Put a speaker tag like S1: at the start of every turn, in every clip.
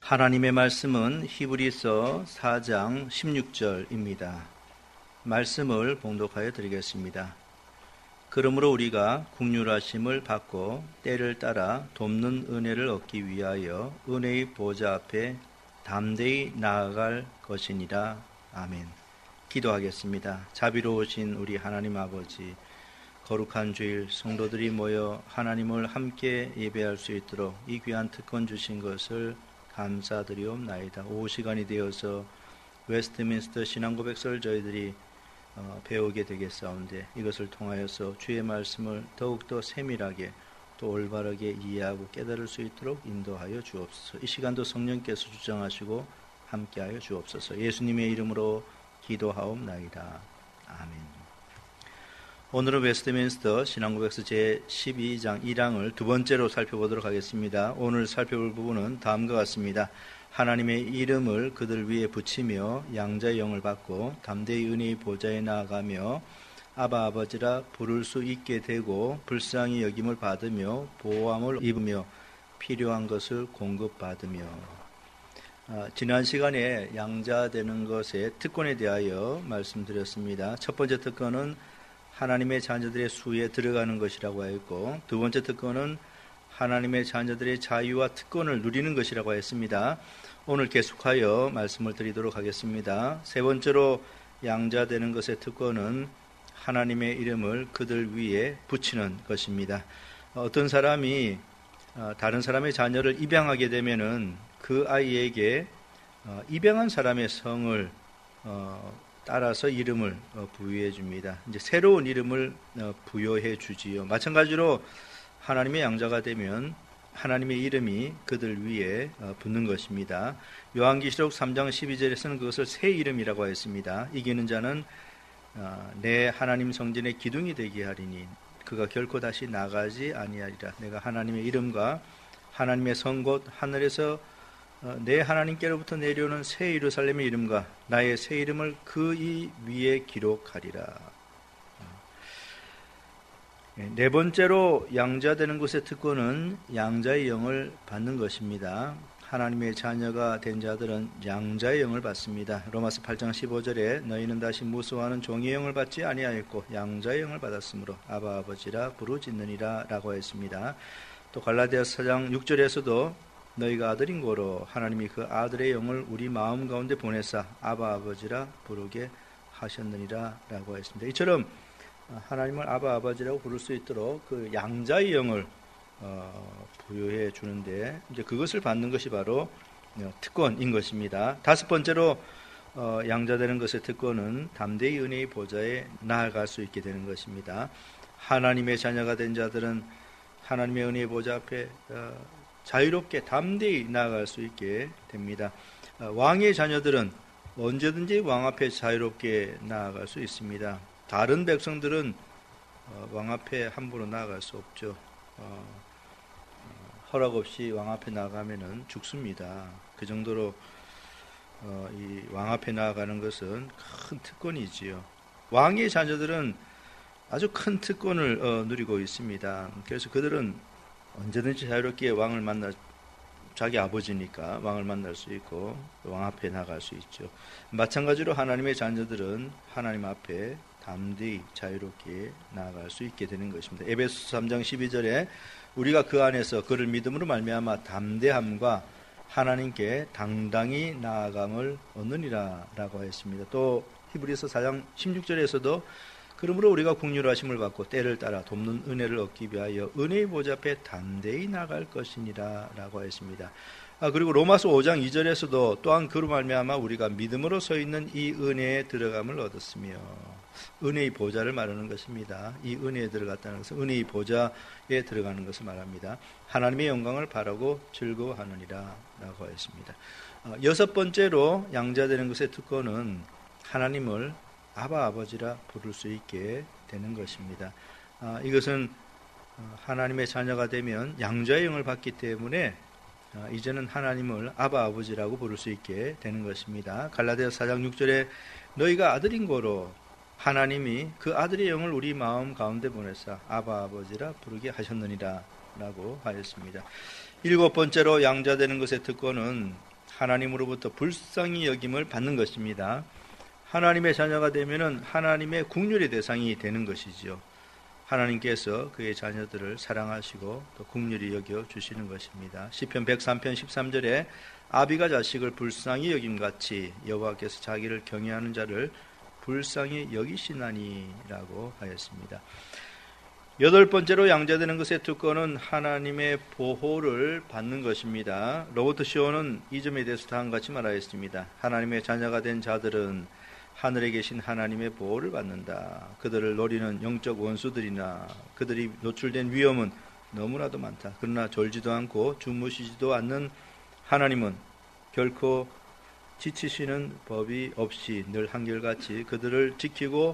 S1: 하나님의 말씀은 히브리서 4장 16절입니다. 말씀을 봉독하여 드리겠습니다. 그러므로 우리가 긍휼하심을 받고 때를 따라 돕는 은혜를 얻기 위하여 은혜의 보좌 앞에 담대히 나아갈 것이니라. 아멘. 기도하겠습니다. 자비로우신 우리 하나님 아버지, 거룩한 주일 성도들이 모여 하나님을 함께 예배할 수 있도록 이 귀한 특권 주신 것을 감사드리옵나이다. 오후 시간이 되어서 웨스트민스터 신앙고백서를 저희들이 배우게 되겠사온데 이것을 통하여서 주의 말씀을 더욱더 세밀하게 또 올바르게 이해하고 깨달을 수 있도록 인도하여 주옵소서. 이 시간도 성령께서 주장하시고 함께하여 주옵소서. 예수님의 이름으로 기도하옵나이다. 아멘. 오늘은 웨스트민스터 신앙고백서 제12장 1항을 두 번째로 살펴보도록 하겠습니다. 오늘 살펴볼 부분은 다음과 같습니다. 하나님의 이름을 그들 위에 붙이며 양자의 영을 받고 담대히 은혜의 보좌에 나아가며 아바 아버지라 부를 수 있게 되고 불쌍히 여김을 받으며 보호함을 입으며 필요한 것을 공급받으며. 지난 시간에 양자되는 것의 특권에 대하여 말씀드렸습니다. 첫 번째 특권은 하나님의 자녀들의 수에 들어가는 것이라고 하였고, 두 번째 특권은 하나님의 자녀들의 자유와 특권을 누리는 것이라고 했습니다. 오늘 계속하여 말씀을 드리도록 하겠습니다. 세 번째로 양자되는 것의 특권은 하나님의 이름을 그들 위에 붙이는 것입니다. 어떤 사람이 다른 사람의 자녀를 입양하게 되면은 그 아이에게 입양한 사람의 성을 따라서 이름을 부여해 줍니다. 이제 새로운 이름을 부여해 주지요. 마찬가지로 하나님의 양자가 되면 하나님의 이름이 그들 위에 붙는 것입니다. 요한계시록 3장 12절에서는 그것을 새 이름이라고 했습니다. 이기는 자는 내 하나님 성전의 기둥이 되게 하리니 그가 결코 다시 나가지 아니하리라. 내가 하나님의 이름과 하나님의 성 곧 하늘에서 내 하나님께로부터 내려오는 새 예루살렘의 이름과 나의 새 이름을 그 이 위에 기록하리라. 네 번째로 양자되는 것의 특권은 양자의 영을 받는 것입니다. 하나님의 자녀가 된 자들은 양자의 영을 받습니다. 로마서 8장 15절에 너희는 다시 무서워하는 종의 영을 받지 아니하였고 양자의 영을 받았으므로 아바 아버지라 부르짖느니라 라고 했습니다. 또 갈라디아서 4장 6절에서도 너희가 아들인 고로 하나님이 그 아들의 영을 우리 마음 가운데 보내사 아바 아버지라 부르게 하셨느니라 라고 했습니다. 이처럼 하나님을 아바 아버지라고 부를 수 있도록 그 양자의 영을 부여해 주는데 이제 그것을 받는 것이 바로 특권인 것입니다. 다섯 번째로 양자되는 것의 특권은 담대히 은혜의 보좌에 나아갈 수 있게 되는 것입니다. 하나님의 자녀가 된 자들은 하나님의 은혜의 보좌 앞에 자유롭게 담대히 나아갈 수 있게 됩니다. 왕의 자녀들은 언제든지 왕 앞에 자유롭게 나아갈 수 있습니다. 다른 백성들은 왕 앞에 함부로 나아갈 수 없죠. 허락 없이 왕 앞에 나아가면은 죽습니다. 그 정도로 이 왕 앞에 나아가는 것은 큰 특권이지요. 왕의 자녀들은 아주 큰 특권을 누리고 있습니다. 그래서 그들은 언제든지 자유롭게 왕을 만나 자기 아버지니까 왕을 만날 수 있고 왕 앞에 나갈 수 있죠. 마찬가지로 하나님의 자녀들은 하나님 앞에 담대히 자유롭게 나아갈 수 있게 되는 것입니다. 에베소서 3장 12절에 우리가 그 안에서 그를 믿음으로 말미암아 담대함과 하나님께 당당히 나아감을 얻느니라 라고 했습니다. 또 히브리서 4장 16절에서도 그러므로 우리가 긍휼하심을 받고 때를 따라 돕는 은혜를 얻기 위하여 은혜의 보좌 앞에 담대히 나갈 것이니라 라고 했습니다. 그리고 로마서 5장 2절에서도 또한 그로 말미암아 우리가 믿음으로 서 있는 이 은혜에 들어감을 얻었으며, 은혜의 보좌를 말하는 것입니다. 이 은혜에 들어갔다는 것은 은혜의 보좌에 들어가는 것을 말합니다. 하나님의 영광을 바라고 즐거워하느니라 라고 했습니다. 여섯 번째로 양자되는 것의 특권은 하나님을 아바 아버지라 부를 수 있게 되는 것입니다. 이것은 하나님의 자녀가 되면 양자의 영을 받기 때문에 이제는 하나님을 아바 아버지라고 부를 수 있게 되는 것입니다. 갈라디아서 4장 6절에 너희가 아들인 고로 하나님이 그 아들의 영을 우리 마음 가운데 보내사 아바 아버지라 부르게 하셨느니라 라고 하였습니다. 일곱 번째로 양자되는 것의 특권은 하나님으로부터 불쌍히 여김을 받는 것입니다. 하나님의 자녀가 되면은 하나님의 긍휼의 대상이 되는 것이지요. 하나님께서 그의 자녀들을 사랑하시고 또 긍휼히 여겨 주시는 것입니다. 시편 103편 13절에 아비가 자식을 불쌍히 여김같이 여호와께서 자기를 경외하는 자를 불쌍히 여기시나니라고 하였습니다. 여덟 번째로 양자되는 것의 특권은 하나님의 보호를 받는 것입니다. 로버트 쇼는 이 점에 대해서 다음과 같이 말하였습니다. 하나님의 자녀가 된 자들은 하늘에 계신 하나님의 보호를 받는다. 그들을 노리는 영적 원수들이나 그들이 노출된 위험은 너무나도 많다. 그러나 졸지도 않고 주무시지도 않는 하나님은 결코 지치시는 법이 없이 늘 한결같이 그들을 지키고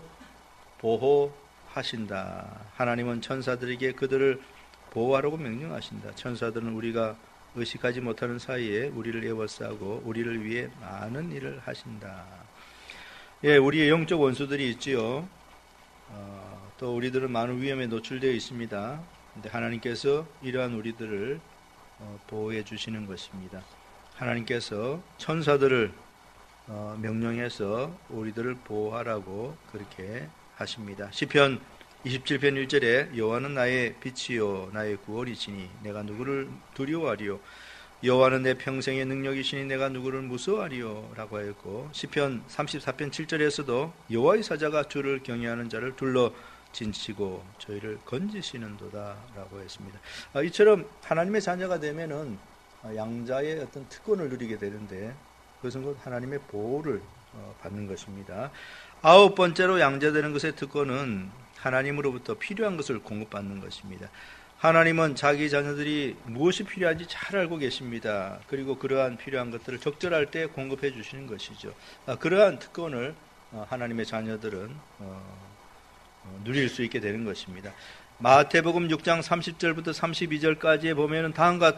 S1: 보호하신다. 하나님은 천사들에게 그들을 보호하라고 명령하신다. 천사들은 우리가 의식하지 못하는 사이에 우리를 에워싸고 우리를 위해 많은 일을 하신다. 예, 우리의 영적 원수들이 있지요. 또 우리들은 많은 위험에 노출되어 있습니다. 근데 하나님께서 이러한 우리들을 보호해 주시는 것입니다. 하나님께서 천사들을 명령해서 우리들을 보호하라고 그렇게 하십니다. 시편 27편 1절에 여호와는 나의 빛이요 나의 구원이시니 내가 누구를 두려워하리요 여호와는 내 평생의 능력이시니 내가 누구를 무서워하리요 라고 하였고 시편 34편 7절에서도 여호와의 사자가 주를 경외하는 자를 둘러 진치고 저희를 건지시는도다 라고 했습니다. 이처럼 하나님의 자녀가 되면은 양자의 어떤 특권을 누리게 되는데 그것은 곧 하나님의 보호를 받는 것입니다. 아홉 번째로 양자되는 것의 특권은 하나님으로부터 필요한 것을 공급받는 것입니다. 하나님은 자기 자녀들이 무엇이 필요한지 잘 알고 계십니다. 그리고 그러한 필요한 것들을 적절할 때 공급해 주시는 것이죠. 그러한 특권을 하나님의 자녀들은 누릴 수 있게 되는 것입니다. 마태복음 6장 30절부터 32절까지에 보면은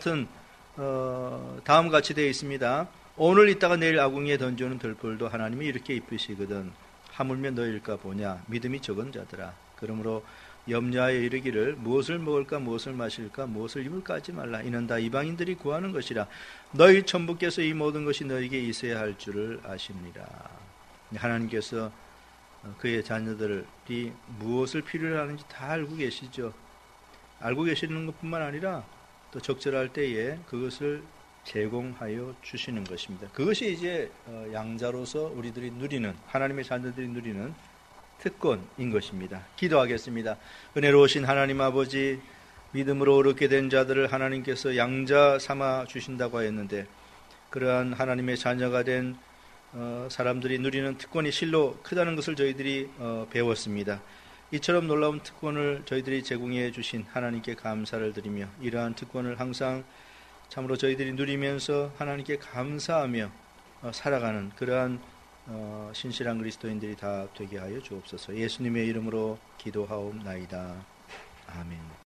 S1: 다음 같이 되어 있습니다. 오늘 있다가 내일 아궁이에 던져오는 들풀도 하나님이 이렇게 입히시거든 하물며 너희일까 보냐 믿음이 적은 자들아 그러므로 염려하여 이르기를 무엇을 먹을까 무엇을 마실까 무엇을 입을까 하지 말라 이는 다 이방인들이 구하는 것이라 너희 천부께서 이 모든 것이 너희에게 있어야 할 줄을 아십니다. 하나님께서 그의 자녀들이 무엇을 필요로 하는지 다 알고 계시죠. 알고 계시는 것뿐만 아니라 또 적절할 때에 그것을 제공하여 주시는 것입니다. 그것이 이제 양자로서 우리들이 누리는 하나님의 자녀들이 누리는 특권인 것입니다. 기도하겠습니다. 은혜로우신 하나님 아버지 믿음으로 어렵게 된 자들을 하나님께서 양자 삼아 주신다고 하였는데 그러한 하나님의 자녀가 된 사람들이 누리는 특권이 실로 크다는 것을 저희들이 배웠습니다. 이처럼 놀라운 특권을 저희들이 제공해 주신 하나님께 감사를 드리며 이러한 특권을 항상 참으로 저희들이 누리면서 하나님께 감사하며 살아가는 그러한 신실한 그리스도인들이 다 되게 하여 주옵소서. 예수님의 이름으로 기도하옵나이다. 아멘.